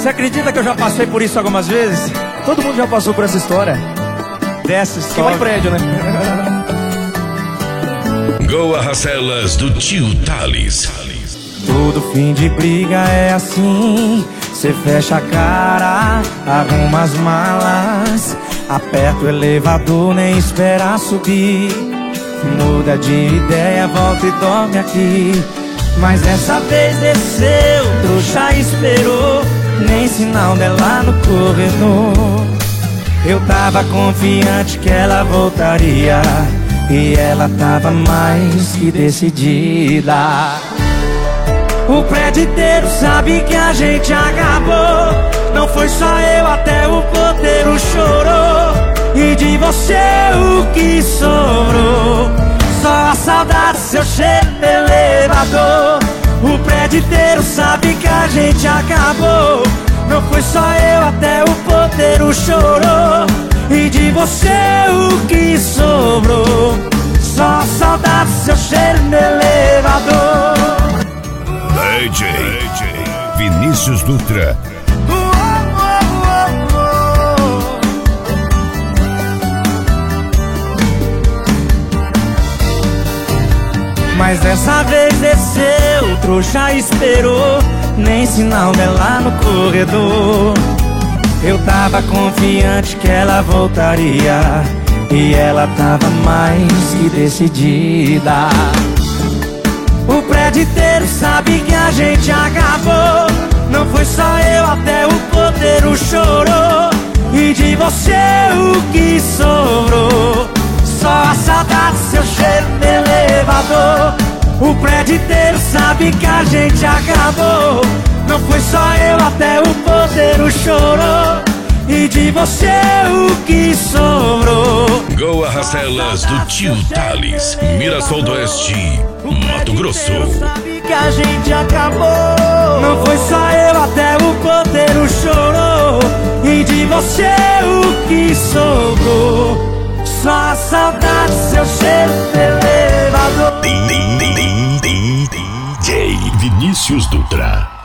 Você acredita que eu já passei por isso algumas vezes? Todo mundo já passou por essa história. Desce, Que vai sobe. prédio, né? Goa Racelas do tio Thales. Todo fim de briga é assim. Cê fecha a cara, arruma as malas, aperta o elevador, nem espera subir. Muda de ideia, volta e dorme aqui. Mas dessa vez desceu, trouxa esperou, nem sinal dela no corredor. Eu tava confiante que ela voltaria, e ela tava mais que decidida. O prédio inteiro sabe que a gente acabou. Não foi só eu, até o porteiro chorou. E de você o que sobrou? Só a saudade, seu cheiro no elevador. O prédio inteiro sabe que a gente acabou. Não foi só eu, até o porteiro chorou. E de você o que sobrou? Só a saudade, seu cheiro no elevador. DJ Vinícius Dutra. Mas dessa vez desceu, trouxa esperou, nem sinal dela no corredor. Eu tava confiante que ela voltaria, e ela tava mais que decidida. O prédio inteiro sabe que a gente acabou. Não foi só eu, até o porteiro chorou. E de você o que sobrou? Só a saudade, seu cheiro no elevador. O prédio inteiro sabe que a gente acabou. Não foi só eu, até o porteiro chorou. E de você o que sobrou? Goa Racelas do tio Thales, Mirassol do Oeste, Mato Grosso. Sabe que a gente acabou. Não foi só eu, até o porteiro chorou. E de você o que sobrou? Só a saudade, seu cheiro no elevador. DJ Vinícius Dutra.